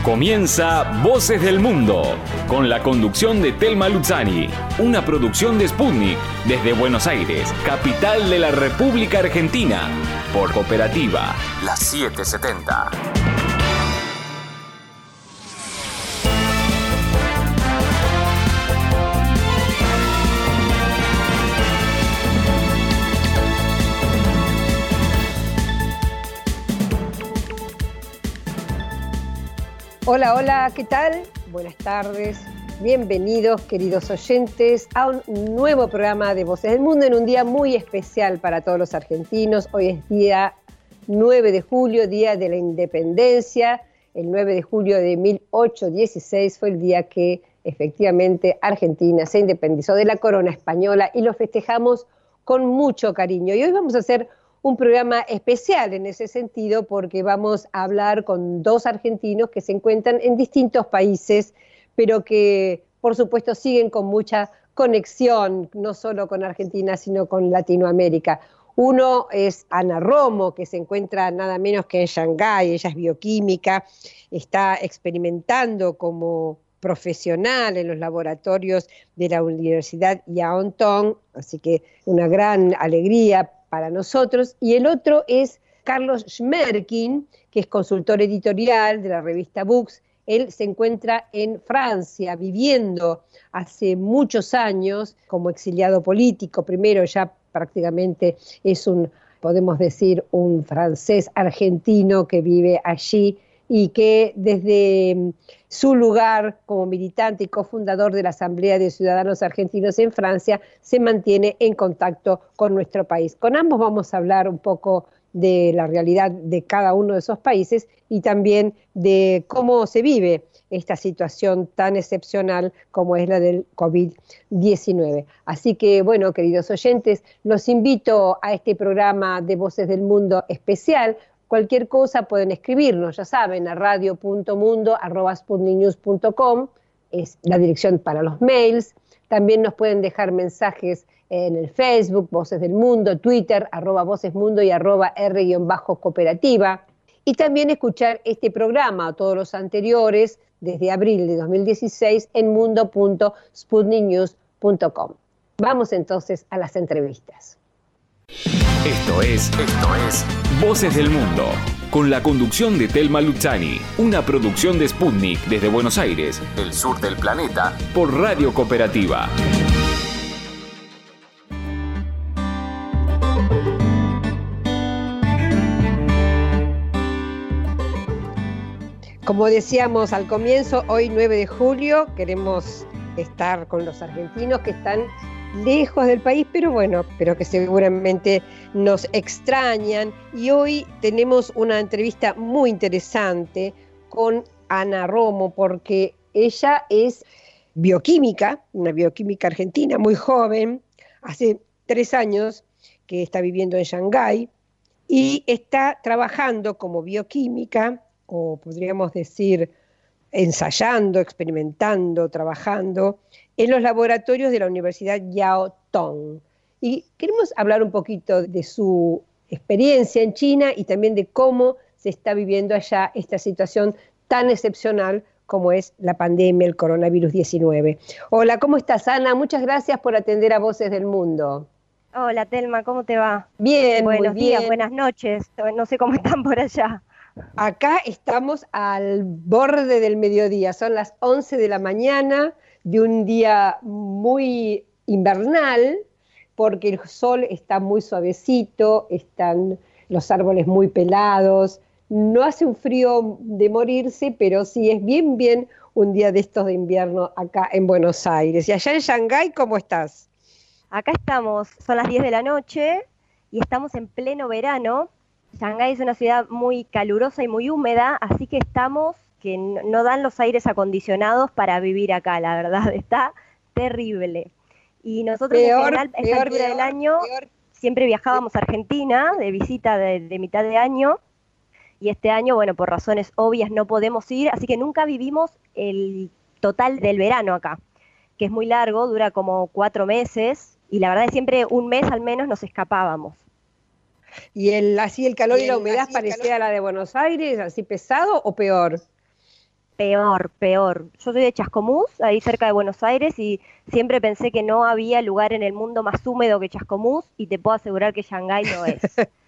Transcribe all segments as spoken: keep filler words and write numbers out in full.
Comienza Voces del Mundo, con la conducción de Telma Luzzani, una producción de Sputnik, desde Buenos Aires, capital de la República Argentina, por Cooperativa, la setecientos setenta. Hola, hola, ¿qué tal? Buenas tardes, bienvenidos queridos oyentes a un nuevo programa de Voces del Mundo en un día muy especial para todos los argentinos. Hoy es día nueve de julio, día de la independencia. El nueve de julio de mil ochocientos dieciséis fue el día que efectivamente Argentina se independizó de la corona española y lo festejamos con mucho cariño. Y hoy vamos a hacer un programa especial en ese sentido porque vamos a hablar con dos argentinos que se encuentran en distintos países, pero que por supuesto siguen con mucha conexión, no solo con Argentina, sino con Latinoamérica. Uno es Ana Romo, que se encuentra nada menos que en Shanghái. Ella es bioquímica, está experimentando como profesional en los laboratorios de la Universidad Yao Tong, así que una gran alegría para nosotros. Y el otro es Carlos Schmerkin, que es consultor editorial de la revista Books. Él se encuentra en Francia, viviendo hace muchos años como exiliado político. Primero ya prácticamente es un, podemos decir, un francés argentino que vive allí y que desde su lugar como militante y cofundador de la Asamblea de Ciudadanos Argentinos en Francia se mantiene en contacto con nuestro país. Con ambos vamos a hablar un poco de la realidad de cada uno de esos países y también de cómo se vive esta situación tan excepcional como es la del COVID diecinueve. Así que, bueno, queridos oyentes, los invito a este programa de Voces del Mundo especial. Cualquier cosa pueden escribirnos, ya saben, a radio punto mundo arroba sputnik news punto com, es la dirección para los mails. También nos pueden dejar mensajes en el Facebook, Voces del Mundo, Twitter, arroba Voces Mundo y arroba R-cooperativa. Y también escuchar este programa o todos los anteriores desde abril de dos mil dieciséis en mundo punto sputnik news punto com. Vamos entonces a las entrevistas. Esto es, esto es Voces del Mundo, con la conducción de Telma Luzzani, una producción de Sputnik desde Buenos Aires, el sur del planeta, por Radio Cooperativa. Como decíamos al comienzo, hoy nueve de julio queremos estar con los argentinos que están lejos del país, pero bueno, pero que seguramente nos extrañan. Y hoy tenemos una entrevista muy interesante con Ana Romo, porque ella es bioquímica, una bioquímica argentina muy joven, hace tres años que está viviendo en Shanghái y está trabajando como bioquímica, o podríamos decir ensayando, experimentando, trabajando en los laboratorios de la Universidad Yao Tong. Y queremos hablar un poquito de su experiencia en China y también de cómo se está viviendo allá esta situación tan excepcional como es la pandemia, el coronavirus diecinueve. Hola, ¿cómo estás, Ana? Muchas gracias por atender a Voces del Mundo. Hola, Telma, ¿cómo te va? Bien, Buenos muy bien. días, buenas noches. No sé cómo están por allá. Acá estamos al borde del mediodía, son las once de la mañana de un día muy invernal, porque el sol está muy suavecito, están los árboles muy pelados, no hace un frío de morirse, pero sí es bien, bien un día de estos de invierno acá en Buenos Aires. ¿Y allá en Shanghái cómo estás? Acá estamos, son las diez de la noche y estamos en pleno verano. Shanghái es una ciudad muy calurosa y muy húmeda, así que estamos que no dan los aires acondicionados para vivir acá, la verdad, está terrible. Y nosotros peor, en general, a esta altura peor, del año, peor. siempre viajábamos a Argentina de visita de, de mitad de año, y este año, bueno, por razones obvias no podemos ir, así que nunca vivimos el total del verano acá, que es muy largo, dura como cuatro meses, y la verdad es que siempre un mes al menos nos escapábamos. ¿Y el, así el calor y, y el, la humedad parecía a la de Buenos Aires, así pesado o peor? Peor, peor. Yo soy de Chascomús, ahí cerca de Buenos Aires, y siempre pensé que no había lugar en el mundo más húmedo que Chascomús, y te puedo asegurar que Shanghái no es.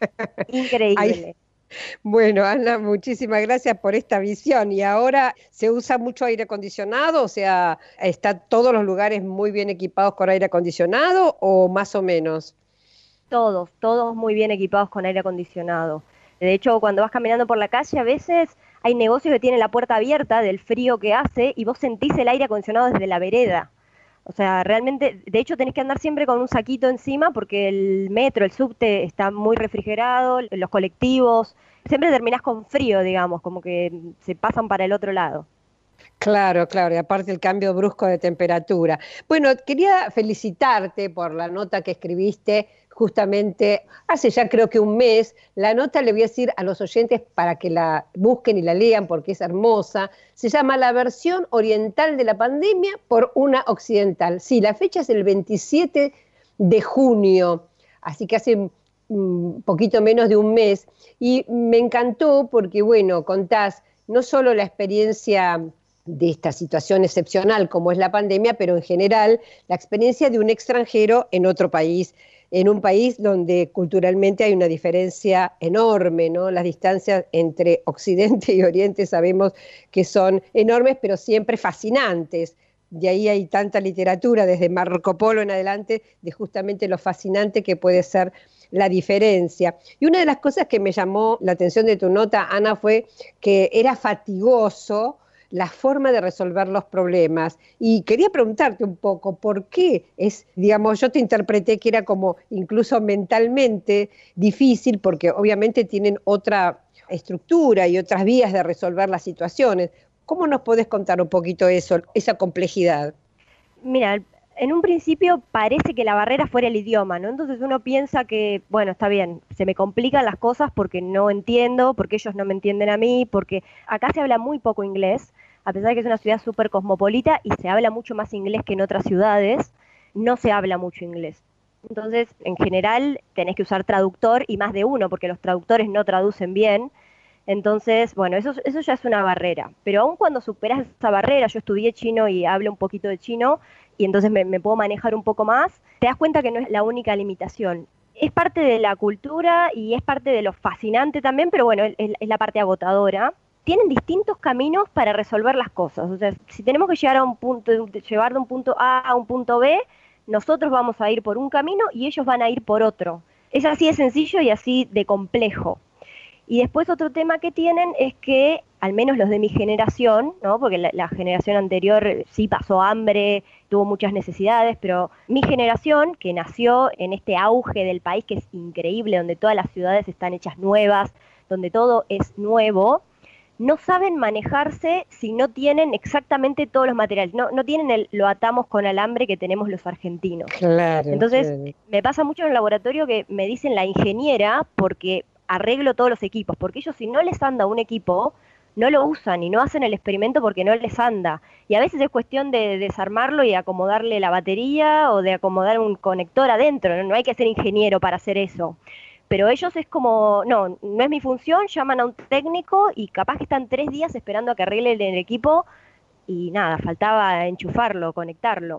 Ay, Increíble. bueno, Ana, muchísimas gracias por esta visión. ¿Y ahora se usa mucho aire acondicionado? O sea, ¿están todos los lugares muy bien equipados con aire acondicionado o más o menos? Todos, todos muy bien equipados con aire acondicionado. De hecho, cuando vas caminando por la calle, a veces hay negocios que tienen la puerta abierta del frío que hace y vos sentís el aire acondicionado desde la vereda. O sea, realmente, de hecho tenés que andar siempre con un saquito encima porque el metro, el subte está muy refrigerado, los colectivos, siempre terminás con frío, digamos, como que se pasan para el otro lado. Claro, claro, y aparte el cambio brusco de temperatura. Bueno, quería felicitarte por la nota que escribiste justamente hace ya creo que un mes. La nota le voy a decir a los oyentes para que la busquen y la lean porque es hermosa. Se llama La versión oriental de la pandemia por una occidental. Sí, la fecha es el veintisiete de junio, así que hace un poquito menos de un mes. Y me encantó porque, bueno, contás no solo la experiencia de esta situación excepcional como es la pandemia, pero en general la experiencia de un extranjero en otro país, en un país donde culturalmente hay una diferencia enorme, ¿no? Las distancias entre Occidente y Oriente sabemos que son enormes, pero siempre fascinantes. De ahí hay tanta literatura, desde Marco Polo en adelante, de justamente lo fascinante que puede ser la diferencia. Y una de las cosas que me llamó la atención de tu nota, Ana, fue que era fatigoso la forma de resolver los problemas. Y quería preguntarte un poco, ¿por qué es, digamos, yo te interpreté que era como incluso mentalmente difícil, porque obviamente tienen otra estructura y otras vías de resolver las situaciones? ¿Cómo nos podés contar un poquito eso, esa complejidad? Mira, en un principio parece que la barrera fuera el idioma, ¿no? Entonces uno piensa que, bueno, está bien, se me complican las cosas porque no entiendo, porque ellos no me entienden a mí, porque acá se habla muy poco inglés, a pesar de que es una ciudad súper cosmopolita y se habla mucho más inglés que en otras ciudades, no se habla mucho inglés. Entonces, en general, tenés que usar traductor y más de uno, porque los traductores no traducen bien. Entonces, bueno, eso, eso ya es una barrera. Pero aun cuando superas esa barrera, yo estudié chino y hablo un poquito de chino, y entonces me, me puedo manejar un poco más, te das cuenta que no es la única limitación. Es parte de la cultura y es parte de lo fascinante también, pero bueno, es, es la parte agotadora. Tienen distintos caminos para resolver las cosas. O sea, si tenemos que llegar a un punto, llevar de un punto A a un punto B, nosotros vamos a ir por un camino y ellos van a ir por otro. Es así de sencillo y así de complejo. Y después otro tema que tienen es que, al menos los de mi generación, ¿no? Porque la, la generación anterior sí pasó hambre, tuvo muchas necesidades, pero mi generación, que nació en este auge del país que es increíble, donde todas las ciudades están hechas nuevas, donde todo es nuevo, no saben manejarse si no tienen exactamente todos los materiales, no, no tienen el lo atamos con alambre que tenemos los argentinos. Claro, Entonces, claro. me pasa mucho en el laboratorio que me dicen la ingeniera porque arreglo todos los equipos, porque ellos si no les anda un equipo, no lo usan y no hacen el experimento porque no les anda. Y a veces es cuestión de desarmarlo y acomodarle la batería o de acomodar un conector adentro, no, no hay que ser ingeniero para hacer eso. Pero ellos es como, no, no es mi función, llaman a un técnico y capaz que están tres días esperando a que arreglen el equipo y nada, faltaba enchufarlo, conectarlo.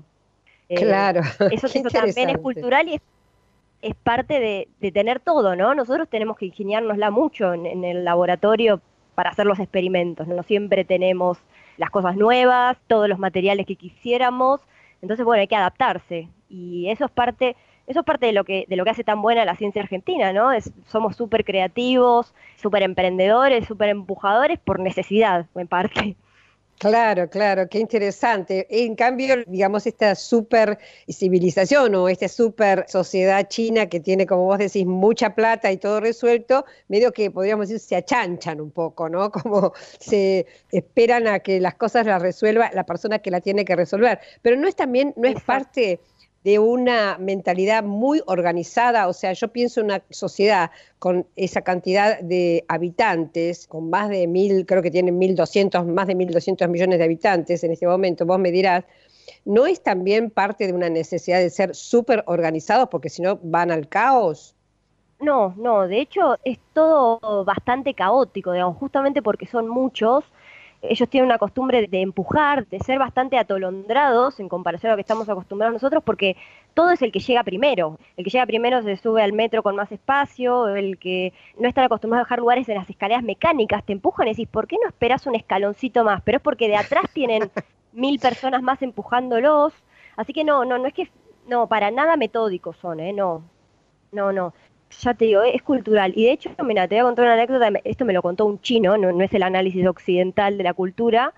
Eh, Claro, eso, qué eso también es interesante. cultural y es, es parte de, de tener todo, ¿no? Nosotros tenemos que ingeniárnosla mucho en, en el laboratorio para hacer los experimentos, ¿no? No siempre tenemos las cosas nuevas, todos los materiales que quisiéramos, entonces bueno, hay que adaptarse y eso es parte, eso es parte de lo que, de lo que hace tan buena la ciencia argentina, ¿no? Es, somos súper creativos, súper emprendedores, súper empujadores por necesidad, en parte. Claro, claro, qué interesante. En cambio, digamos, esta super civilización o esta super sociedad china que tiene, como vos decís, mucha plata y todo resuelto, medio que podríamos decir se achanchan un poco, ¿no? Como se esperan a que las cosas las resuelva la persona que la tiene que resolver. Pero no es también, no es Exacto. parte de una mentalidad muy organizada. O sea, yo pienso en una sociedad con esa cantidad de habitantes, con más de mil, creo que tienen mil doscientos, más de mil doscientos millones de habitantes en este momento, vos me dirás, ¿no es también parte de una necesidad de ser súper organizados porque si no van al caos? No, no, de hecho es todo bastante caótico, digamos, justamente porque son muchos. ellos tienen una costumbre de empujar, de ser bastante atolondrados en comparación a lo que estamos acostumbrados nosotros, porque todo es el que llega primero. El que llega primero se sube al metro con más espacio, el que no están acostumbrados a dejar lugares en las escaleras mecánicas, te empujan y decís, ¿por qué no esperás un escaloncito más? Pero es porque de atrás tienen mil personas más empujándolos. Así que no, no, no es que, no, para nada metódicos son, ¿eh? No, no, no. Ya te digo, es cultural. Y de hecho, mira, te voy a contar una anécdota, esto me lo contó un chino, no, no es el análisis occidental de la cultura,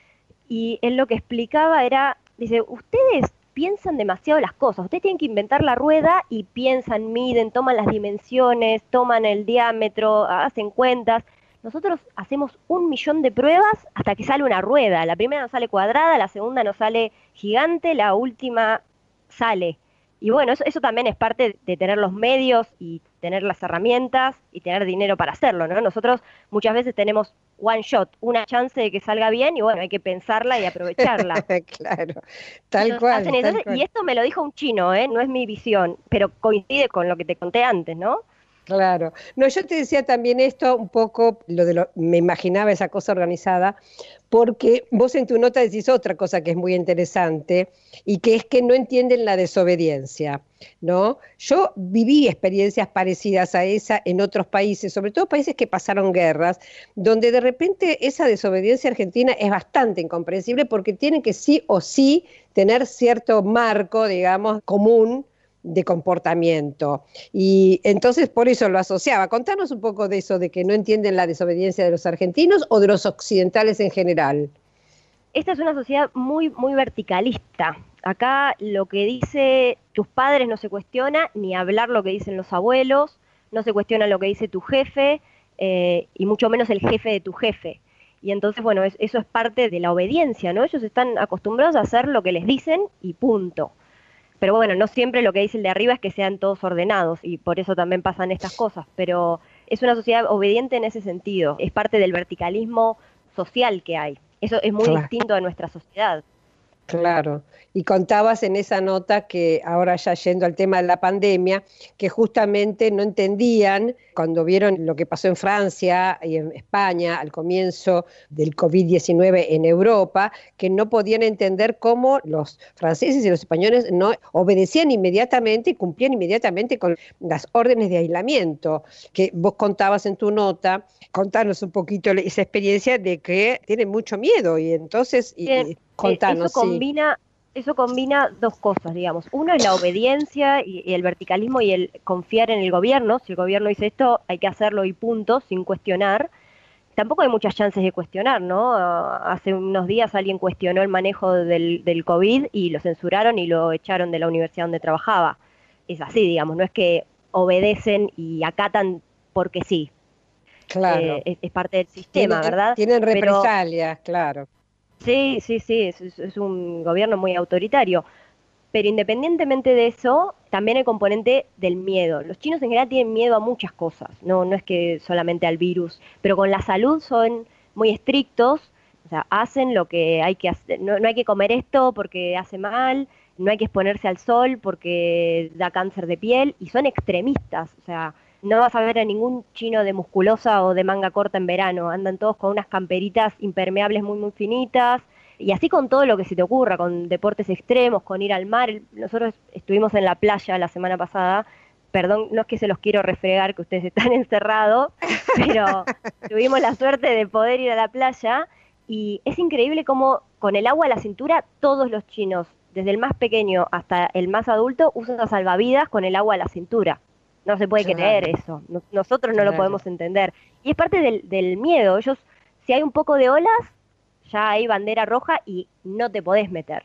y él lo que explicaba era, dice, ustedes piensan demasiado las cosas, ustedes tienen que inventar la rueda y piensan, miden, toman las dimensiones, toman el diámetro, hacen cuentas. Nosotros hacemos un millón de pruebas hasta que sale una rueda. La primera nos sale cuadrada, la segunda nos sale gigante, la última sale. Y bueno, eso, eso también es parte de tener los medios y tener las herramientas y tener dinero para hacerlo, ¿no? Nosotros muchas veces tenemos one shot, una chance de que salga bien y bueno, hay que pensarla y aprovecharla. Claro, tal cual, hacen tal eso, cual. Y esto me lo dijo un chino, ¿eh? No es mi visión, pero coincide con lo que te conté antes, ¿no? Claro. No, yo te decía también esto, un poco, lo de lo, me imaginaba esa cosa organizada, porque vos en tu nota decís otra cosa que es muy interesante, y que es que no entienden la desobediencia, ¿no? Yo viví experiencias parecidas a esa en otros países, sobre todo países que pasaron guerras, donde de repente esa desobediencia argentina es bastante incomprensible, porque tienen que sí o sí tener cierto marco, digamos, común, de comportamiento. Y entonces por eso lo asociaba. Contanos un poco de eso, de que no entienden la desobediencia de los argentinos o de los occidentales en general. Esta es una sociedad muy, muy verticalista. Acá lo que dice tus padres no se cuestiona, ni hablar lo que dicen los abuelos, no se cuestiona lo que dice tu jefe, eh, y mucho menos el jefe de tu jefe. Y entonces, bueno, es, eso es parte de la obediencia, ¿no? Ellos están acostumbrados a hacer lo que les dicen y punto. Pero bueno, no siempre lo que dice el de arriba es que sean todos ordenados y por eso también pasan estas cosas, pero es una sociedad obediente en ese sentido, es parte del verticalismo social que hay. Eso es muy Claro. distinto a nuestra sociedad. Claro, y contabas en esa nota que ahora ya yendo al tema de la pandemia, que justamente no entendían cuando vieron lo que pasó en Francia y en España al comienzo del COVID diecinueve en Europa, que no podían entender cómo los franceses y los españoles no obedecían inmediatamente y cumplían inmediatamente con las órdenes de aislamiento, que vos contabas en tu nota. Contanos un poquito esa experiencia de que tienen mucho miedo y entonces... Bien. Y, Contanos, eso combina, sí. Eso combina dos cosas, digamos. Uno es la obediencia y, y el verticalismo y el confiar en el gobierno. Si el gobierno dice esto, hay que hacerlo y punto, sin cuestionar. Tampoco hay muchas chances de cuestionar, ¿no? Hace unos días alguien cuestionó el manejo del, del COVID y lo censuraron y lo echaron de la universidad donde trabajaba. Es así, digamos, no es que obedecen y acatan porque sí. Claro. Eh, es, es parte del sistema, tienen, ¿verdad? Tienen represalias, Pero, claro. Sí, sí, sí, es, es un gobierno muy autoritario, pero independientemente de eso, también el componente del miedo. Los chinos en general tienen miedo a muchas cosas, no, no es que solamente al virus, pero con la salud son muy estrictos, o sea, hacen lo que hay que hacer, no, no hay que comer esto porque hace mal, no hay que exponerse al sol porque da cáncer de piel, y son extremistas, o sea, no vas a ver a ningún chino de musculosa o de manga corta en verano. Andan todos con unas camperitas impermeables muy, muy finitas. Y así con todo lo que se te ocurra, con deportes extremos, con ir al mar. Nosotros estuvimos en la playa la semana pasada. Perdón, no es que se los quiero refregar, que ustedes están encerrados, pero tuvimos la suerte de poder ir a la playa. Y es increíble cómo con el agua a la cintura todos los chinos, desde el más pequeño hasta el más adulto, usan salvavidas con el agua a la cintura. No se puede Claro. creer eso, nosotros no Claro. lo podemos entender. Y es parte del, del miedo, ellos, si hay un poco de olas, ya hay bandera roja y no te podés meter.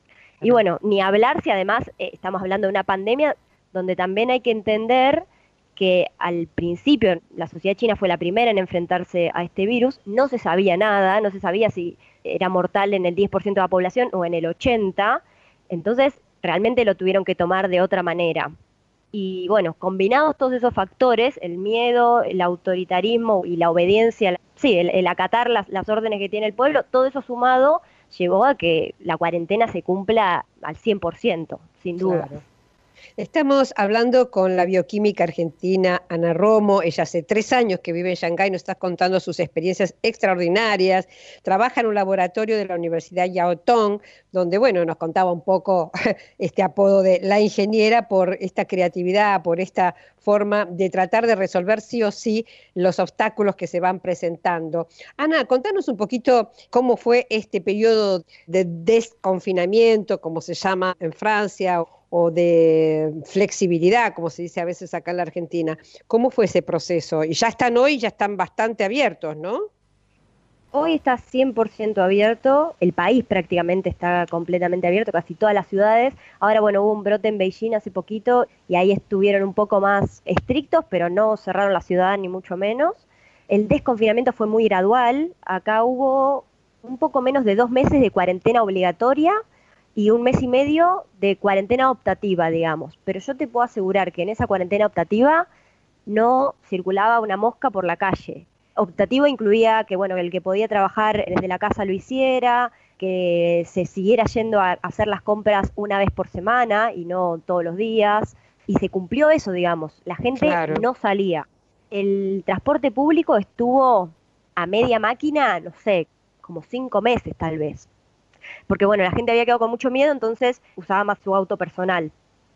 Y Claro. bueno, ni hablar si además eh, estamos hablando de una pandemia donde también hay que entender que al principio la sociedad china fue la primera en enfrentarse a este virus, no se sabía nada, no se sabía si era mortal en el diez por ciento de la población o en el ochenta por ciento, entonces realmente lo tuvieron que tomar de otra manera. Y bueno, combinados todos esos factores, el miedo, el autoritarismo y la obediencia, sí, el, el acatar las, las órdenes que tiene el pueblo, todo eso sumado llevó a que la cuarentena se cumpla al cien por ciento, sin duda. Claro. Estamos hablando con la bioquímica argentina Ana Romo. Ella hace tres años que vive en Shanghái, nos está contando sus experiencias extraordinarias. Trabaja en un laboratorio de la Universidad Yao Tong, donde, bueno, nos contaba un poco este apodo de la ingeniera por esta creatividad, por esta forma de tratar de resolver sí o sí los obstáculos que se van presentando. Ana, contanos un poquito cómo fue este periodo de desconfinamiento, como se llama en Francia, o de flexibilidad, como se dice a veces acá en la Argentina. ¿Cómo fue ese proceso? Y ya están hoy, ya están bastante abiertos, ¿no? Hoy está cien por ciento abierto, el país prácticamente está completamente abierto, casi todas las ciudades. Ahora, bueno, hubo un brote en Beijing hace poquito y ahí estuvieron un poco más estrictos, pero no cerraron la ciudad ni mucho menos. El desconfinamiento fue muy gradual, acá hubo un poco menos de dos meses de cuarentena obligatoria y un mes y medio de cuarentena optativa, digamos. Pero yo te puedo asegurar que en esa cuarentena optativa no circulaba una mosca por la calle. Optativo incluía que, bueno, el que podía trabajar desde la casa lo hiciera, que se siguiera yendo a hacer las compras una vez por semana y no todos los días. Y se cumplió eso, digamos. La gente claro. no salía. El transporte público estuvo a media máquina, no sé, como cinco meses tal vez. Porque, bueno, la gente había quedado con mucho miedo, entonces usaba más su auto personal.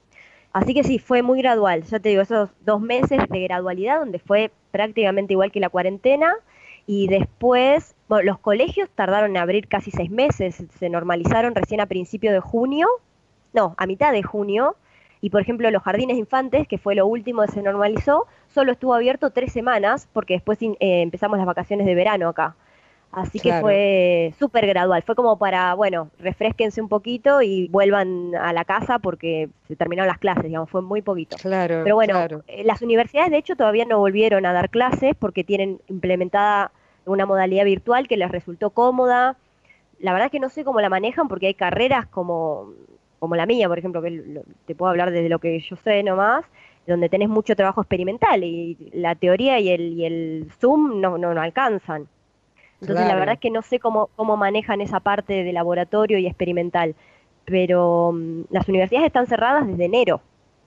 Así que sí, fue muy gradual. Ya te digo, esos dos meses de gradualidad, donde fue prácticamente igual que la cuarentena, y después, bueno, los colegios tardaron en abrir casi seis meses, se normalizaron recién a principio de junio, no, a mitad de junio, y por ejemplo los jardines de infantes, que fue lo último que se normalizó, solo estuvo abierto tres semanas, porque después eh, empezamos las vacaciones de verano acá. Así claro. que fue súper gradual, fue como para, bueno, refresquense un poquito y vuelvan a la casa porque se terminaron las clases, digamos, fue muy poquito. Claro, Pero bueno, claro. las universidades de hecho todavía no volvieron a dar clases porque tienen implementada una modalidad virtual que les resultó cómoda. La verdad es que no sé cómo la manejan porque hay carreras como, como la mía, por ejemplo, que lo, te puedo hablar desde lo que yo sé nomás, donde tenés mucho trabajo experimental y la teoría y el, y el Zoom no, no, no alcanzan. Entonces claro. la verdad es que no sé cómo, cómo manejan esa parte de laboratorio y experimental, pero um, las universidades están cerradas desde enero.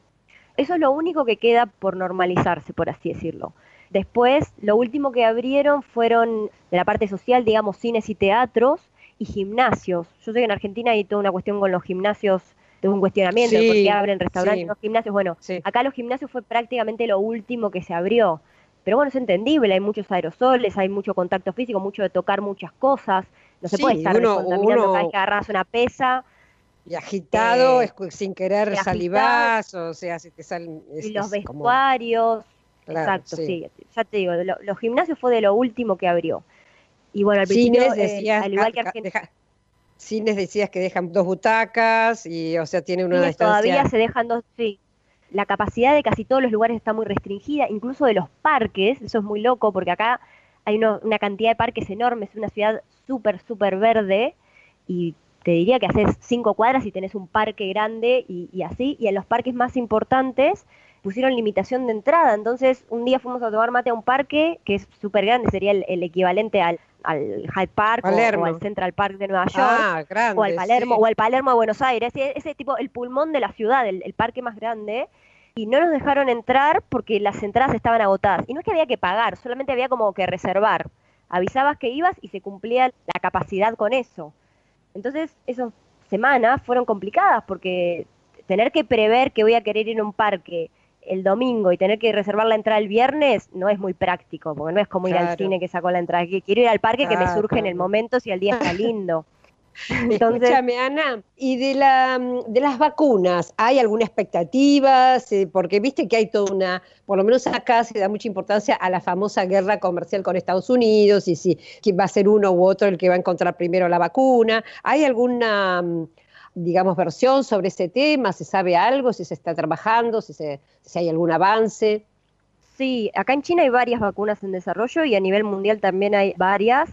Eso es lo único que queda por normalizarse, por así decirlo. Después, lo último que abrieron fueron de la parte social, digamos, cines y teatros y gimnasios. Yo sé que en Argentina hay toda una cuestión con los gimnasios, de un cuestionamiento, sí, de por qué abren restaurantes sí. los gimnasios. Bueno, sí. acá los gimnasios fue prácticamente lo último que se abrió. Pero bueno, es entendible, hay muchos aerosoles, hay mucho contacto físico, mucho de tocar muchas cosas. No se sí, puede estar uno, descontaminando uno... cada vez que agarras una pesa. Y agitado, eh, sin querer agitado, salivas, o sea, si te salen... Y los vestuarios, como... claro, exacto, sí. sí. Ya te digo, lo, los gimnasios fue de lo último que abrió. Y bueno, al Cines principio, decías, eh, al igual que Argentina... Cines decías que dejan dos butacas, y o sea, tiene una Cines distancia... todavía se dejan dos, sí. La capacidad de casi todos los lugares está muy restringida, incluso de los parques, eso es muy loco, porque acá hay uno, una cantidad de parques enormes, es una ciudad súper, súper verde, y te diría que haces cinco cuadras y tenés un parque grande y, y así, y en los parques más importantes pusieron limitación de entrada, entonces un día fuimos a tomar mate a un parque que es súper grande, sería el, el equivalente al, al Hyde Park o, o al Central Park de Nueva York, ah, grande, o al Palermo, sí. o al Palermo de Buenos Aires, ese, ese tipo, el pulmón de la ciudad, el, el parque más grande, y no nos dejaron entrar porque las entradas estaban agotadas, y no es que había que pagar, solamente había como que reservar, avisabas que ibas y se cumplía la capacidad con eso. Entonces, esas semanas fueron complicadas porque tener que prever que voy a querer ir a un parque el domingo y tener que reservar la entrada el viernes no es muy práctico, porque no es como ir claro. al cine que sacó la entrada. Quiero ir al parque claro, que me surge claro. en el momento si el día está lindo. Entonces, escúchame, Ana, y de, la, de las vacunas, ¿hay alguna expectativa? Porque viste que hay toda una, por lo menos acá se da mucha importancia a la famosa guerra comercial con Estados Unidos y si va a ser uno u otro el que va a encontrar primero la vacuna. ¿Hay alguna, digamos, versión sobre ese tema? ¿Se sabe algo? ¿Si se está trabajando? ¿Si, se, si hay algún avance? Sí, acá en China hay varias vacunas en desarrollo y a nivel mundial también hay varias.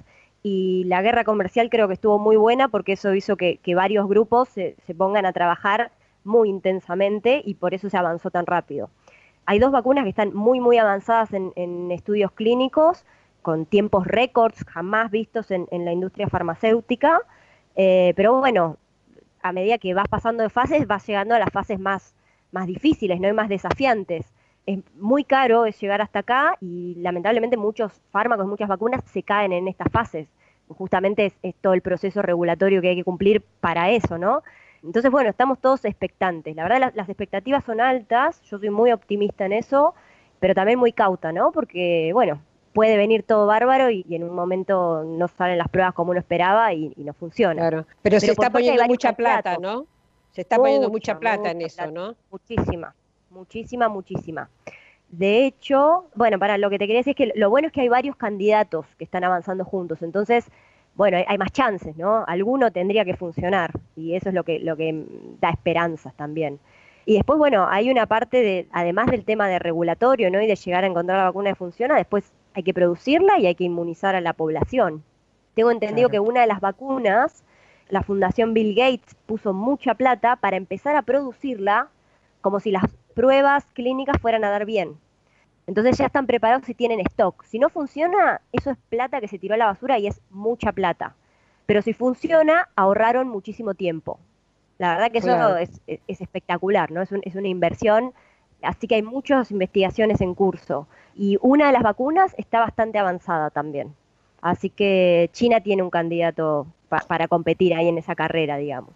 Y la guerra comercial creo que estuvo muy buena porque eso hizo que, que varios grupos se, se pongan a trabajar muy intensamente y por eso se avanzó tan rápido. Hay dos vacunas que están muy, muy avanzadas en, en estudios clínicos, con tiempos récords jamás vistos en, en la industria farmacéutica, eh, pero bueno, a medida que vas pasando de fases, vas llegando a las fases más, más difíciles, ¿no? Y más desafiantes. Es muy caro es llegar hasta acá y lamentablemente muchos fármacos, muchas vacunas se caen en estas fases. Justamente es, es todo el proceso regulatorio que hay que cumplir para eso, ¿no? Entonces, bueno, estamos todos expectantes. La verdad, las, las expectativas son altas, yo soy muy optimista en eso, pero también muy cauta, ¿no? Porque, bueno, puede venir todo bárbaro y, y en un momento no salen las pruebas como uno esperaba y, y no funciona. Claro, pero, pero se está poniendo mucha plata, ¿no? Se está mucha, poniendo mucha plata mucha en eso, plata. ¿no? Muchísima, muchísima, muchísima. De hecho, bueno, para lo que te quería decir es que lo bueno es que hay varios candidatos que están avanzando juntos, entonces, bueno, hay, hay más chances, ¿no? Alguno tendría que funcionar y eso es lo que, lo que da esperanzas también. Y después, bueno, hay una parte de, además del tema de regulatorio, ¿no? Y de llegar a encontrar la vacuna que funciona, después hay que producirla y hay que inmunizar a la población. Tengo entendido Claro. que una de las vacunas, la Fundación Bill Gates puso mucha plata para empezar a producirla como si las pruebas clínicas fueran a dar bien. Entonces ya están preparados y tienen stock. Si no funciona, eso es plata que se tiró a la basura y es mucha plata. Pero si funciona, ahorraron muchísimo tiempo. La verdad que eso Claro. es, es, es espectacular, ¿no? Es, un, es una inversión, así que hay muchas investigaciones en curso. Y una de las vacunas está bastante avanzada también. Así que China tiene un candidato pa para competir ahí en esa carrera, digamos.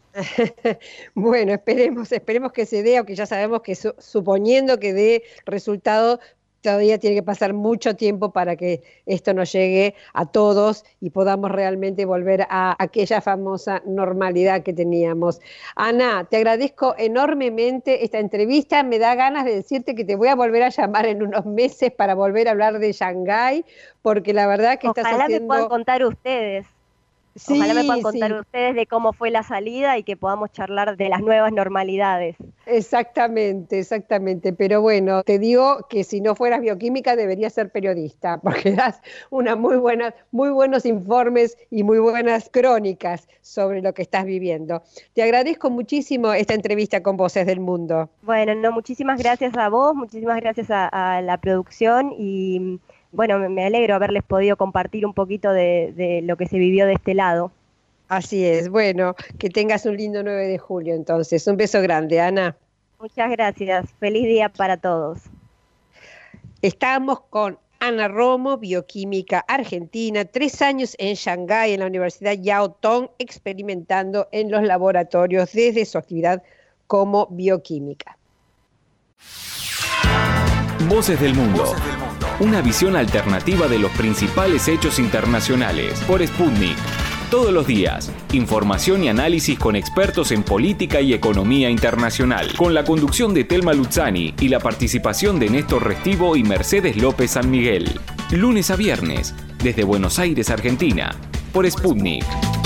Bueno, esperemos, esperemos que se dé, aunque ya sabemos que su, suponiendo que dé resultado, todavía tiene que pasar mucho tiempo para que esto nos llegue a todos y podamos realmente volver a aquella famosa normalidad que teníamos. Ana, te agradezco enormemente esta entrevista, me da ganas de decirte que te voy a volver a llamar en unos meses para volver a hablar de Shanghái, porque la verdad que Ojalá estás haciendo... me puedan contar ustedes. Sí, Ojalá me puedan contar sí. ustedes de cómo fue la salida y que podamos charlar de las nuevas normalidades. Exactamente, exactamente. Pero bueno, te digo que si no fueras bioquímica deberías ser periodista, porque das una muy buena, muy buenos informes y muy buenas crónicas sobre lo que estás viviendo. Te agradezco muchísimo esta entrevista con Voces del Mundo. Bueno, no, muchísimas gracias a vos, muchísimas gracias a, a la producción y bueno, me, me alegro haberles podido compartir un poquito de, de lo que se vivió de este lado. Así es. Bueno, que tengas un lindo nueve de julio entonces. Un beso grande, Ana. Muchas gracias. Feliz día para todos. Estamos con Ana Romo, bioquímica argentina, tres años en Shanghái, en la Universidad Yao Tong, experimentando en los laboratorios desde su actividad como bioquímica. Voces del Mundo. Voces del Mundo. Una visión alternativa de los principales hechos internacionales por Sputnik. Todos los días, información y análisis con expertos en política y economía internacional, con la conducción de Telma Luzzani y la participación de Néstor Restivo y Mercedes López San Miguel. Lunes a viernes, desde Buenos Aires, Argentina, por Sputnik.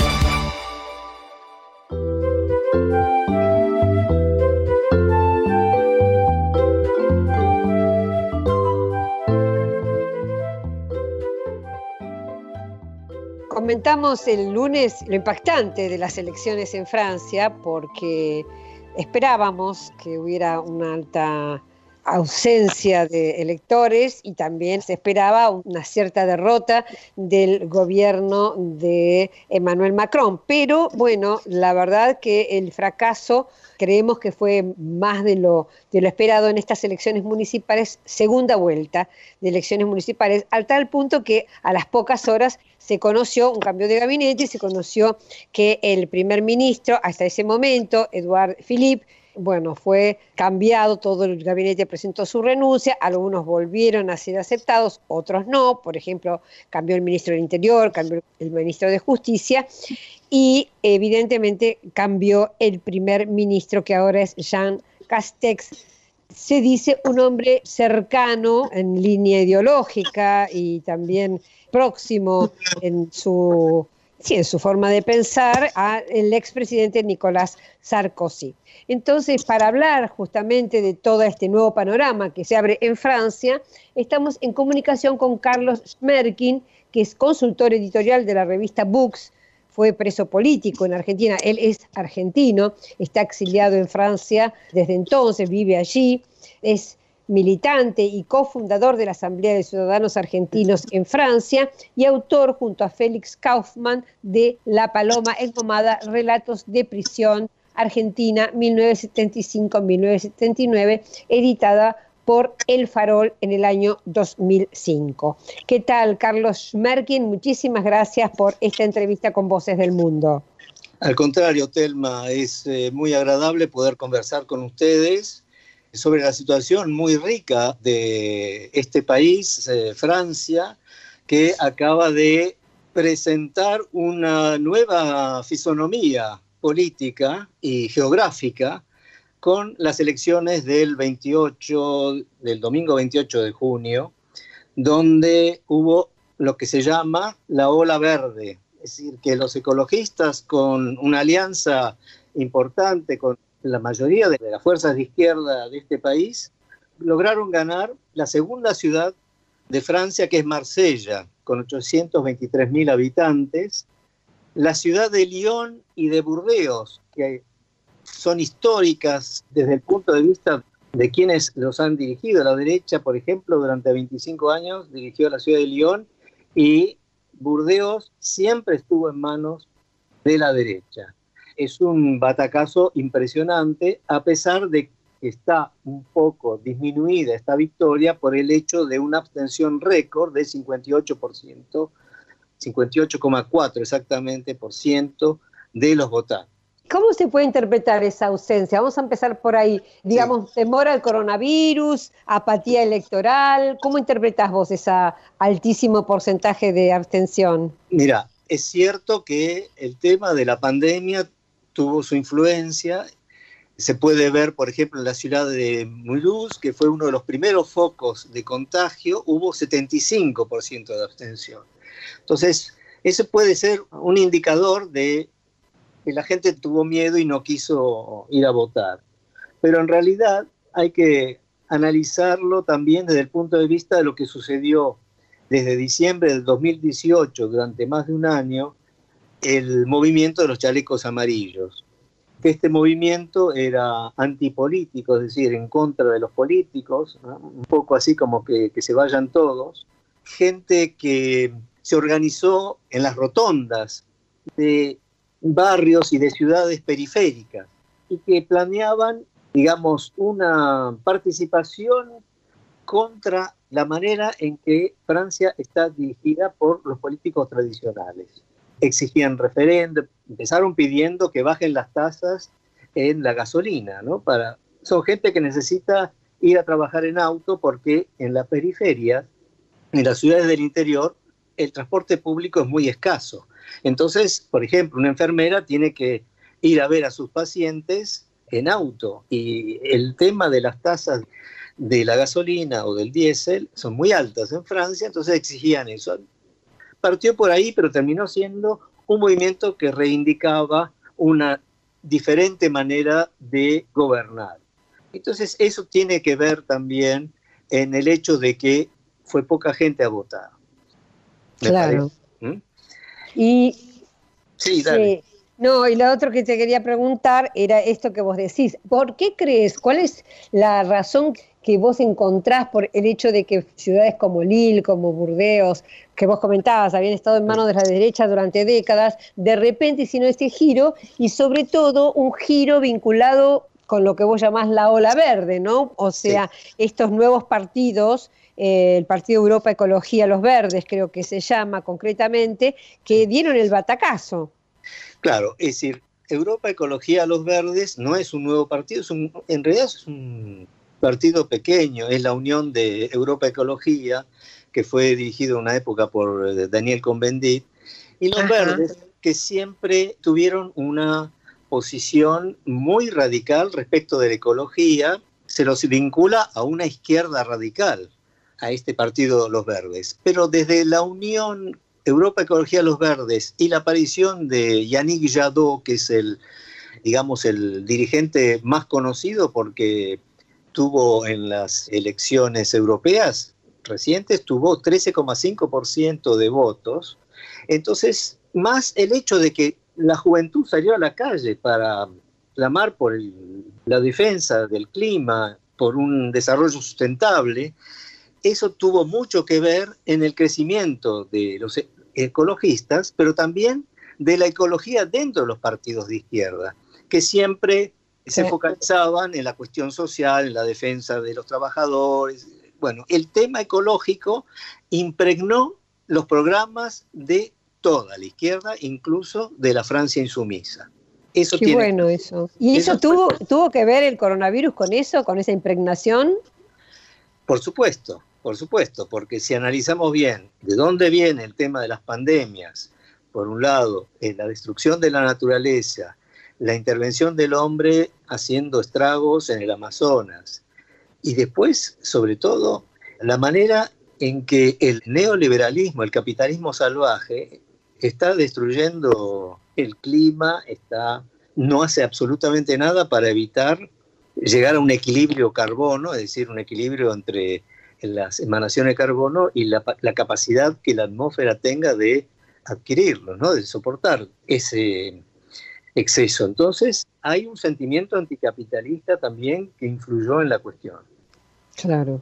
Comentamos el lunes lo impactante de las elecciones en Francia porque esperábamos que hubiera una alta ausencia de electores y también se esperaba una cierta derrota del gobierno de Emmanuel Macron. Pero bueno, la verdad que el fracaso creemos que fue más de lo, de lo esperado en estas elecciones municipales, segunda vuelta de elecciones municipales, al tal punto que a las pocas horas se conoció un cambio de gabinete y se conoció que el primer ministro, hasta ese momento, Edouard Philippe, bueno, fue cambiado, todo el gabinete presentó su renuncia, algunos volvieron a ser aceptados, otros no, por ejemplo, cambió el ministro del Interior, cambió el ministro de Justicia y evidentemente cambió el primer ministro que ahora es Jean Castex. Se dice un hombre cercano en línea ideológica y también próximo en su, sí, en su forma de pensar al expresidente Nicolás Sarkozy. Entonces, para hablar justamente de todo este nuevo panorama que se abre en Francia, estamos en comunicación con Carlos Schmerkin, que es consultor editorial de la revista Books, fue preso político en Argentina, él es argentino, está exiliado en Francia desde entonces, vive allí, es militante y cofundador de la Asamblea de Ciudadanos Argentinos en Francia y autor junto a Félix Kaufmann de La Paloma Engomada, Relatos de Prisión, Argentina mil novecientos setenta y cinco a mil novecientos setenta y nueve, editada por El Farol en el año dos mil cinco. ¿Qué tal, Carlos Schmerkin? Muchísimas gracias por esta entrevista con Voces del Mundo. Al contrario, Telma, es eh, muy agradable poder conversar con ustedes sobre la situación muy rica de este país, eh, Francia, que acaba de presentar una nueva fisonomía política y geográfica con las elecciones del veintiocho, del domingo veintiocho de junio, donde hubo lo que se llama la ola verde. Es decir, que los ecologistas, con una alianza importante con la mayoría de las fuerzas de izquierda de este país, lograron ganar la segunda ciudad de Francia, que es Marsella, con ochocientos veintitrés mil habitantes, la ciudad de Lyon y de Burdeos, que son históricas desde el punto de vista de quienes los han dirigido. La derecha, por ejemplo, durante veinticinco años dirigió la ciudad de Lyon, y Burdeos siempre estuvo en manos de la derecha. Es un batacazo impresionante, a pesar de que está un poco disminuida esta victoria por el hecho de una abstención récord de cincuenta y ocho por ciento, cincuenta y ocho coma cuatro exactamente por ciento de los votantes. ¿Cómo se puede interpretar esa ausencia? Vamos a empezar por ahí. Digamos, sí. ¿Temor al coronavirus, apatía electoral? ¿Cómo interpretás vos ese altísimo porcentaje de abstención? Mira, es cierto que el tema de la pandemia tuvo su influencia. Se puede ver, por ejemplo, en la ciudad de Mulhouse, que fue uno de los primeros focos de contagio, hubo setenta y cinco por ciento de abstención. Entonces, ese puede ser un indicador de que la gente tuvo miedo y no quiso ir a votar. Pero en realidad hay que analizarlo también desde el punto de vista de lo que sucedió desde diciembre del dos mil dieciocho, durante más de un año, el movimiento de los chalecos amarillos. Este movimiento era antipolítico, es decir, en contra de los políticos, ¿no? Un poco así como que, que se vayan todos. Gente que se organizó en las rotondas de barrios y de ciudades periféricas y que planeaban, digamos, una participación contra la manera en que Francia está dirigida por los políticos tradicionales. Exigían referéndum, empezaron pidiendo que bajen las tasas en la gasolina, ¿no? Para, son gente que necesita ir a trabajar en auto porque en las periferias, en las ciudades del interior, el transporte público es muy escaso. Entonces, por ejemplo, una enfermera tiene que ir a ver a sus pacientes en auto, y el tema de las tasas de la gasolina o del diésel son muy altas en Francia, entonces exigían eso. Partió por ahí, pero terminó siendo un movimiento que reivindicaba una diferente manera de gobernar. Entonces eso tiene que ver también en el hecho de que fue poca gente a votar. Claro. ¿Mm? Y sí, dale. Sí. No, y lo otro que te quería preguntar era esto que vos decís. ¿Por qué crees? ¿Cuál es la razón que vos encontrás por el hecho de que ciudades como Lille, como Burdeos, que vos comentabas, habían estado en manos de la derecha durante décadas, de repente hicieron este giro, y sobre todo un giro vinculado con lo que vos llamás la ola verde, ¿no? O sea, sí. Estos nuevos partidos, eh, el Partido Europa Ecología Los Verdes, creo que se llama concretamente, que dieron el batacazo. Claro, es decir, Europa Ecología Los Verdes no es un nuevo partido, es un, en realidad es un partido pequeño, es la unión de Europa Ecología, que fue dirigido en una época por Daniel Cohn-Bendit, y Los Ajá. Verdes, que siempre tuvieron una posición muy radical respecto de la ecología, se los vincula a una izquierda radical, a este partido Los Verdes. Pero desde la unión Europa Ecología Los Verdes y la aparición de Yannick Jadot, que es el, digamos, el dirigente más conocido porque tuvo en las elecciones europeas recientes, tuvo trece coma cinco por ciento de votos. Entonces, más el hecho de que la juventud salió a la calle para clamar por el, la defensa del clima, por un desarrollo sustentable, eso tuvo mucho que ver en el crecimiento de los ecologistas, pero también de la ecología dentro de los partidos de izquierda. que siempre se Sí. focalizaban en la cuestión social, en la defensa de los trabajadores. Bueno, el tema ecológico impregnó los programas de toda la izquierda, incluso de la Francia insumisa. Eso Qué tiene, bueno eso. ¿Y eso, eso tuvo, tuvo que ver el coronavirus con eso, con esa impregnación? Por supuesto, por supuesto, porque si analizamos bien de dónde viene el tema de las pandemias, por un lado, es la destrucción de la naturaleza, la intervención del hombre haciendo estragos en el Amazonas, y después, sobre todo, la manera en que el neoliberalismo, el capitalismo salvaje, está destruyendo el clima, está, no hace absolutamente nada para evitar llegar a un equilibrio carbono, es decir, un equilibrio entre las emanaciones de carbono y la, la capacidad que la atmósfera tenga de adquirirlo, ¿no? De soportar ese exceso. Entonces, hay un sentimiento anticapitalista también que influyó en la cuestión. Claro.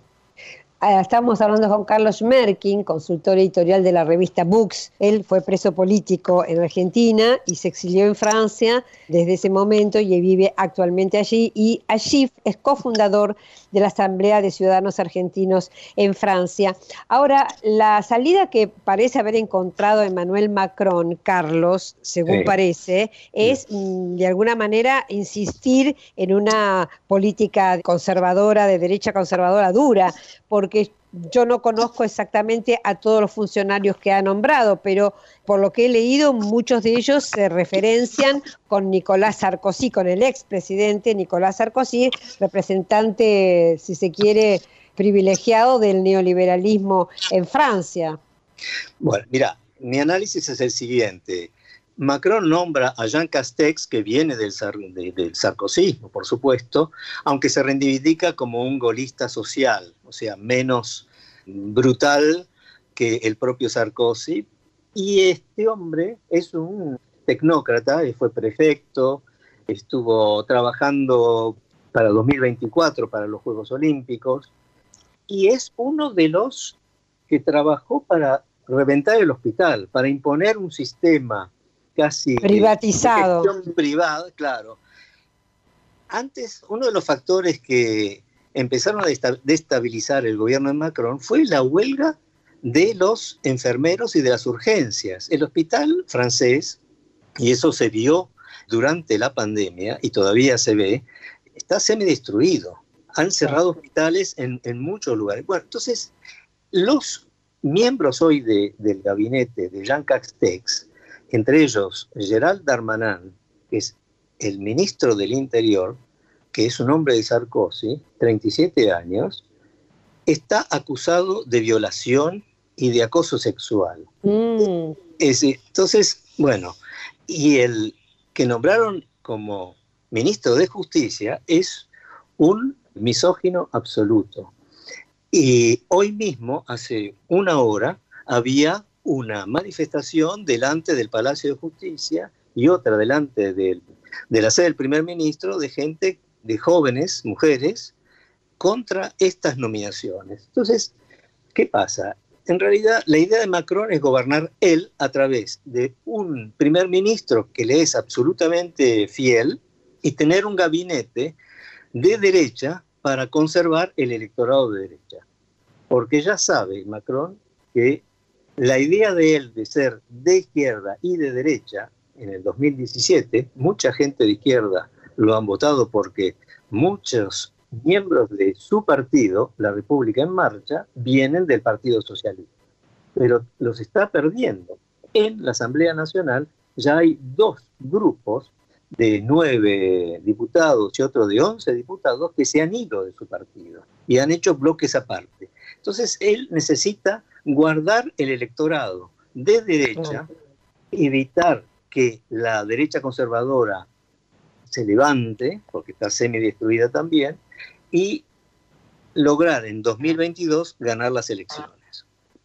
Estamos hablando con Carlos Schmerking, consultor editorial de la revista Books. Él fue preso político en Argentina y se exilió en Francia desde ese momento y vive actualmente allí. Y allí es cofundador de la Asamblea de Ciudadanos Argentinos en Francia. Ahora, la salida que parece haber encontrado Emmanuel Macron, Carlos, según Sí. parece, es mm, de alguna manera insistir en una política conservadora, de derecha conservadora dura, porque yo no conozco exactamente a todos los funcionarios que ha nombrado, pero por lo que he leído, muchos de ellos se referencian con Nicolás Sarkozy, con el expresidente Nicolás Sarkozy, representante, si se quiere, privilegiado del neoliberalismo en Francia. Bueno, mira, mi análisis es el siguiente. Macron nombra a Jean Castex, que viene del, de, del sarkozismo, por supuesto, aunque se reivindica como un golista social, o sea, menos brutal que el propio Sarkozy. Y este hombre es un tecnócrata, fue prefecto, estuvo trabajando para dos mil veinticuatro, para los Juegos Olímpicos, y es uno de los que trabajó para reventar el hospital, para imponer un sistema casi privatizado, de gestión privada, claro. Antes, uno de los factores que empezaron a destabilizar el gobierno de Macron fue la huelga de los enfermeros y de las urgencias. El hospital francés, y eso se vio durante la pandemia y todavía se ve, está semidestruido. Han cerrado hospitales en, en muchos lugares. Bueno, entonces, los miembros hoy de, del gabinete de Jean Castex, entre ellos Gérald Darmanin, que es el ministro del Interior, que es un hombre de Sarkozy, treinta y siete años, está acusado de violación y de acoso sexual. Mm. Es, entonces, bueno, y el que nombraron como ministro de Justicia es un misógino absoluto. Y hoy mismo, hace una hora, había una manifestación delante del Palacio de Justicia y otra delante del, de la sede del primer ministro de gente, de jóvenes, mujeres, contra estas nominaciones. Entonces, ¿qué pasa? En realidad, la idea de Macron es gobernar él a través de un primer ministro que le es absolutamente fiel y tener un gabinete de derecha para conservar el electorado de derecha. Porque ya sabe Macron que la idea de él de ser de izquierda y de derecha, en el dos mil diecisiete, mucha gente de izquierda lo han votado porque muchos miembros de su partido, la República en Marcha, vienen del Partido Socialista. Pero los está perdiendo. En la Asamblea Nacional ya hay dos grupos de nueve diputados y otro de once diputados que se han ido de su partido y han hecho bloques aparte. Entonces él necesita guardar el electorado de derecha, evitar que la derecha conservadora se levante, porque está semidestruida también, y lograr en dos mil veintidós ganar las elecciones.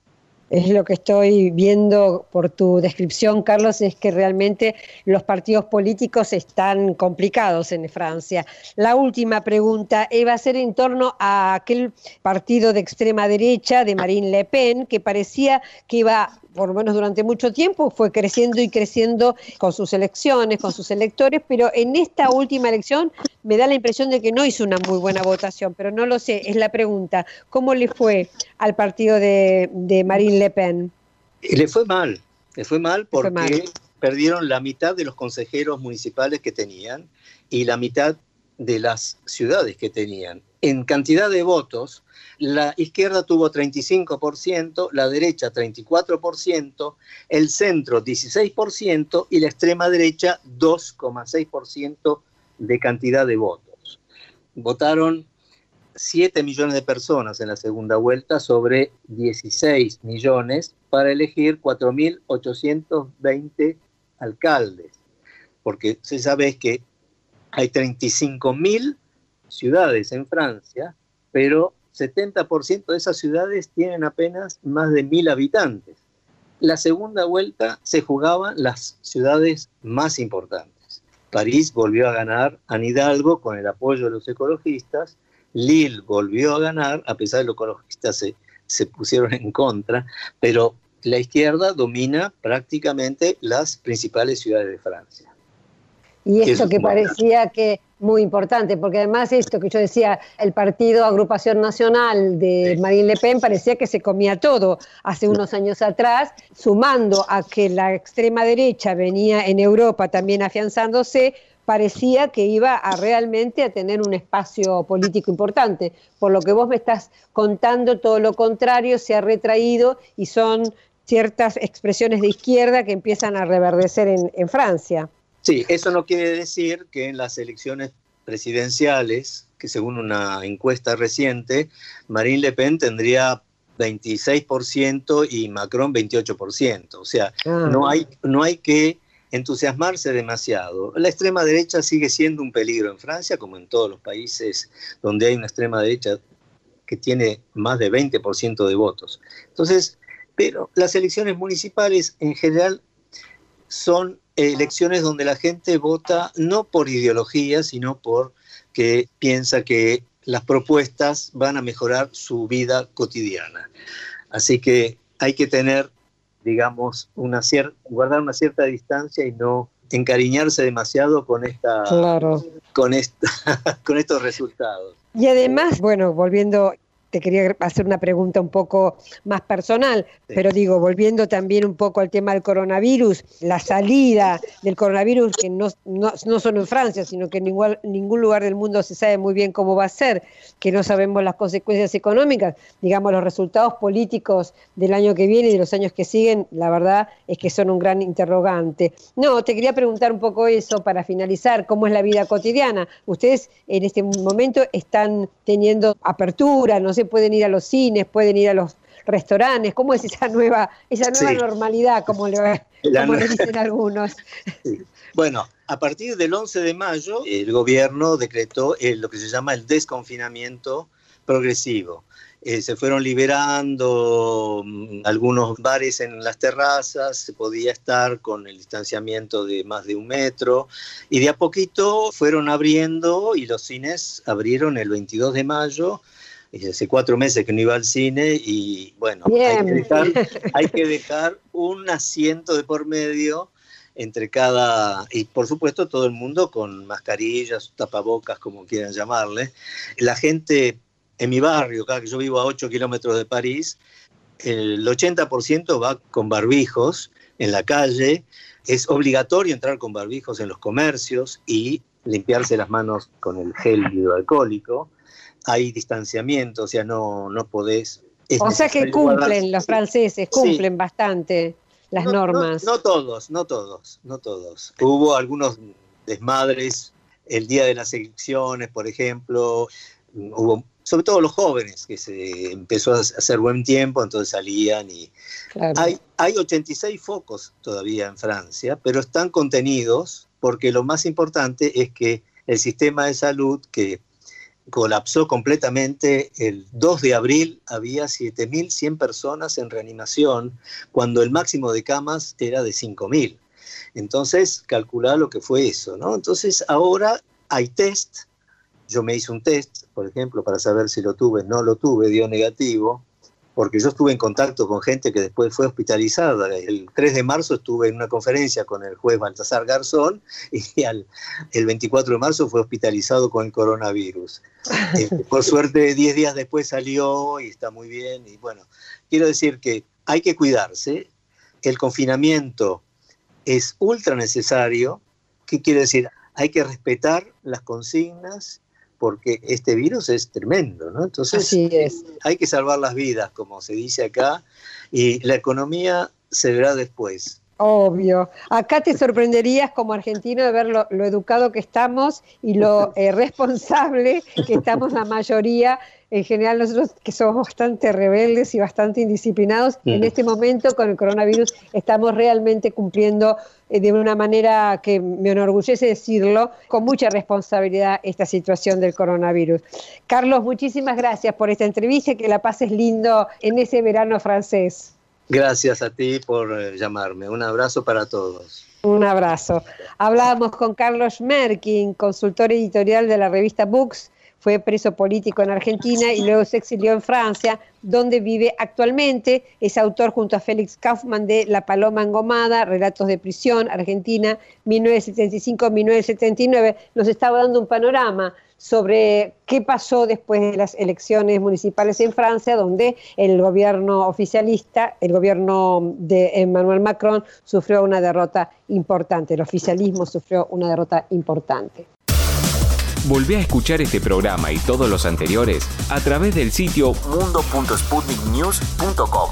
Es lo que estoy viendo por tu descripción, Carlos, es que realmente los partidos políticos están complicados en Francia. La última pregunta va a ser en torno a aquel partido de extrema derecha de Marine Le Pen, que parecía que iba, por lo menos durante mucho tiempo, fue creciendo y creciendo con sus elecciones, con sus electores, pero en esta última elección me da la impresión de que no hizo una muy buena votación, pero no lo sé, es la pregunta. ¿Cómo le fue al partido de, de Marine Le Pen? Le fue mal, le fue mal porque fue mal. Perdieron la mitad de los consejeros municipales que tenían y la mitad de las ciudades que tenían. En cantidad de votos, la izquierda tuvo treinta y cinco por ciento, la derecha treinta y cuatro por ciento, el centro dieciséis por ciento y la extrema derecha dos coma seis por ciento de cantidad de votos. Votaron siete millones de personas en la segunda vuelta sobre dieciséis millones para elegir cuatro mil ochocientos veinte alcaldes, porque se sabe que hay treinta y cinco mil ciudades en Francia, pero setenta por ciento de esas ciudades tienen apenas más de mil habitantes. La segunda vuelta se jugaban las ciudades más importantes. París volvió a ganar, Anne Hidalgo con el apoyo de los ecologistas, Lille volvió a ganar, a pesar de que los ecologistas se, se pusieron en contra, pero la izquierda domina prácticamente las principales ciudades de Francia. Y esto que parecía que muy importante, porque además esto que yo decía, el partido Agrupación Nacional de sí. Marine Le Pen parecía que se comía todo hace unos años atrás, sumando a que la extrema derecha venía en Europa también afianzándose, parecía que iba a realmente a tener un espacio político importante. Por lo que vos me estás contando, todo lo contrario, se ha retraído y son ciertas expresiones de izquierda que empiezan a reverdecer en, en Francia. Sí, eso no quiere decir que en las elecciones presidenciales, que según una encuesta reciente, Marine Le Pen tendría veintiséis por ciento y Macron veintiocho por ciento. O sea, ah. no hay, no hay que entusiasmarse demasiado. La extrema derecha sigue siendo un peligro en Francia, como en todos los países donde hay una extrema derecha que tiene más de veinte por ciento de votos. Entonces, pero las elecciones municipales en general son elecciones donde la gente vota no por ideología, sino porque piensa que las propuestas van a mejorar su vida cotidiana. Así que hay que tener, digamos, una cier- guardar una cierta distancia y no encariñarse demasiado con esta, claro. con esta, con estos resultados. Y además, bueno, volviendo, te quería hacer una pregunta un poco más personal, sí. pero digo, volviendo también un poco al tema del coronavirus, la salida del coronavirus, que no, no, no solo en Francia, sino que en ningún, ningún lugar del mundo se sabe muy bien cómo va a ser, que no sabemos las consecuencias económicas, digamos, los resultados políticos del año que viene y de los años que siguen, la verdad es que son un gran interrogante. No, te quería preguntar un poco eso para finalizar, ¿cómo es la vida cotidiana? Ustedes en este momento están teniendo apertura, no sé, pueden ir a los cines, pueden ir a los restaurantes. ¿Cómo es esa nueva, esa nueva sí. normalidad, como, le, como le dicen algunos? Sí. Bueno, a partir del once de mayo, el gobierno decretó eh, lo que se llama el desconfinamiento progresivo. Eh, se fueron liberando um, algunos bares en las terrazas, se podía estar con el distanciamiento de más de un metro, y de a poquito fueron abriendo, y los cines abrieron el veintidós de mayo, hace cuatro meses que no iba al cine y bueno, hay que, dejar, hay que dejar un asiento de por medio entre cada, y por supuesto todo el mundo con mascarillas, tapabocas, como quieran llamarle. La gente en mi barrio, acá que yo vivo a ocho kilómetros de París, el ochenta por ciento va con barbijos en la calle, es obligatorio entrar con barbijos en los comercios y limpiarse las manos con el gel hidroalcohólico. Hay distanciamiento, o sea, no, no podés... O sea que cumplen guardar, los franceses, cumplen sí. bastante las no, normas. No, no todos, no todos, no todos. Hubo algunos desmadres el día de las elecciones, por ejemplo, hubo, sobre todo los jóvenes, que se empezó a hacer buen tiempo, entonces salían y... Claro. Hay, hay ochenta y seis focos todavía en Francia, pero están contenidos porque lo más importante es que el sistema de salud, que colapsó completamente. El dos de abril había siete mil cien personas en reanimación, cuando el máximo de camas era de cinco mil. Entonces, calculá lo que fue eso, ¿no? Entonces, ahora hay test. Yo me hice un test, por ejemplo, para saber si lo tuve. No lo tuve, dio negativo, porque yo estuve en contacto con gente que después fue hospitalizada. El tres de marzo estuve en una conferencia con el juez Baltasar Garzón y al, el veinticuatro de marzo fue hospitalizado con el coronavirus. Eh, por suerte, diez días después salió y está muy bien. Y bueno, quiero decir que hay que cuidarse. El confinamiento es ultra necesario. ¿Qué quiere decir? Hay que respetar las consignas, porque este virus es tremendo, ¿no? Entonces, así es. Hay que salvar las vidas, como se dice acá, y la economía se verá después. Obvio. Acá te sorprenderías como argentino de ver lo, lo educado que estamos y lo eh, responsable que estamos la mayoría. En general nosotros que somos bastante rebeldes y bastante indisciplinados, mm. en este momento con el coronavirus estamos realmente cumpliendo eh, de una manera que me enorgullece decirlo, con mucha responsabilidad esta situación del coronavirus. Carlos, muchísimas gracias por esta entrevista, que la pases lindo en ese verano francés. Gracias a ti por eh, llamarme. Un abrazo para todos. Un abrazo. Hablábamos con Carlos Schmerking, consultor editorial de la revista Books. Fue preso político en Argentina y luego se exilió en Francia, donde vive actualmente. Es autor junto a Félix Kaufman de La Paloma Engomada, Relatos de Prisión, Argentina, mil novecientos setenta y cinco a mil novecientos setenta y nueve. Nos estaba dando un panorama sobre qué pasó después de las elecciones municipales en Francia, donde el gobierno oficialista, el gobierno de Emmanuel Macron, sufrió una derrota importante. El oficialismo sufrió una derrota importante. Volvé a escuchar este programa y todos los anteriores a través del sitio mundo punto sputnik news punto com.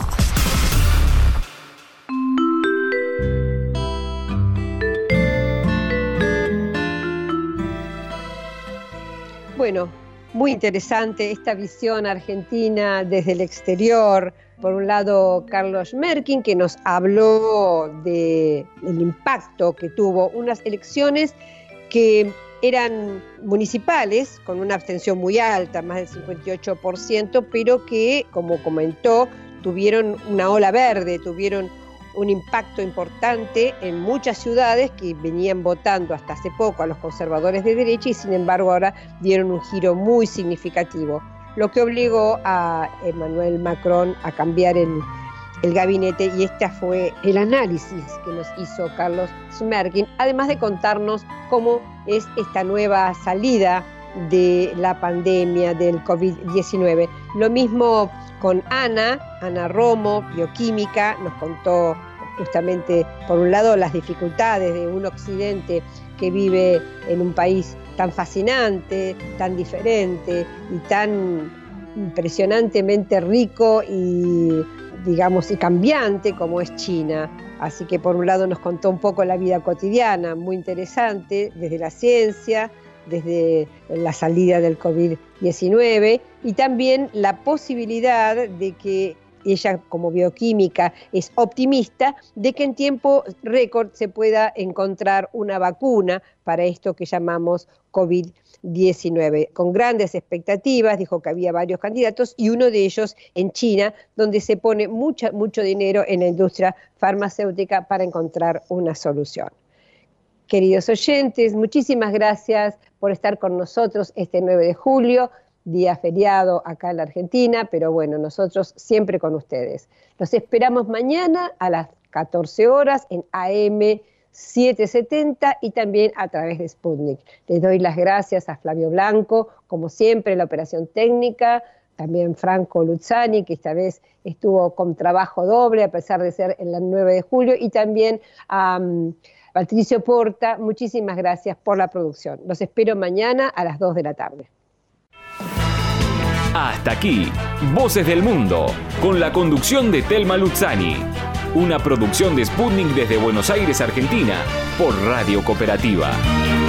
Bueno, muy interesante esta visión argentina desde el exterior. Por un lado, Carlos Schmerking, que nos habló de, del impacto que tuvo unas elecciones que eran municipales, con una abstención muy alta, más del cincuenta y ocho por ciento, pero que, como comentó, tuvieron una ola verde, tuvieron un impacto importante en muchas ciudades que venían votando hasta hace poco a los conservadores de derecha y sin embargo ahora dieron un giro muy significativo, lo que obligó a Emmanuel Macron a cambiar el, el gabinete, y este fue el análisis que nos hizo Carlos Schmerking, además de contarnos cómo es esta nueva salida de la pandemia del covid diecinueve. Lo mismo con Ana, Ana Romo, bioquímica, nos contó justamente, por un lado, las dificultades de un occidente que vive en un país tan fascinante, tan diferente y tan impresionantemente rico y, digamos, y cambiante como es China. Así que, por un lado, nos contó un poco la vida cotidiana, muy interesante, desde la ciencia, desde la salida del covid diecinueve, y también la posibilidad de que ella, como bioquímica, es optimista de que en tiempo récord se pueda encontrar una vacuna para esto que llamamos covid diecinueve. Con grandes expectativas, dijo que había varios candidatos y uno de ellos en China, donde se pone mucha, mucho dinero en la industria farmacéutica para encontrar una solución. Queridos oyentes, muchísimas gracias por estar con nosotros este nueve de julio, día feriado acá en la Argentina, pero bueno, nosotros siempre con ustedes. Los esperamos mañana a las catorce horas en A M setecientos setenta y también a través de Sputnik. Les doy las gracias a Flavio Blanco, como siempre, en la operación técnica, también Franco Luzzani, que esta vez estuvo con trabajo doble, a pesar de ser en el nueve de julio, y también a um, Patricio Porta. Muchísimas gracias por la producción. Los espero mañana a las dos de la tarde. Hasta aquí, Voces del Mundo, con la conducción de Telma Luzzani. Una producción de Sputnik desde Buenos Aires, Argentina, por Radio Cooperativa.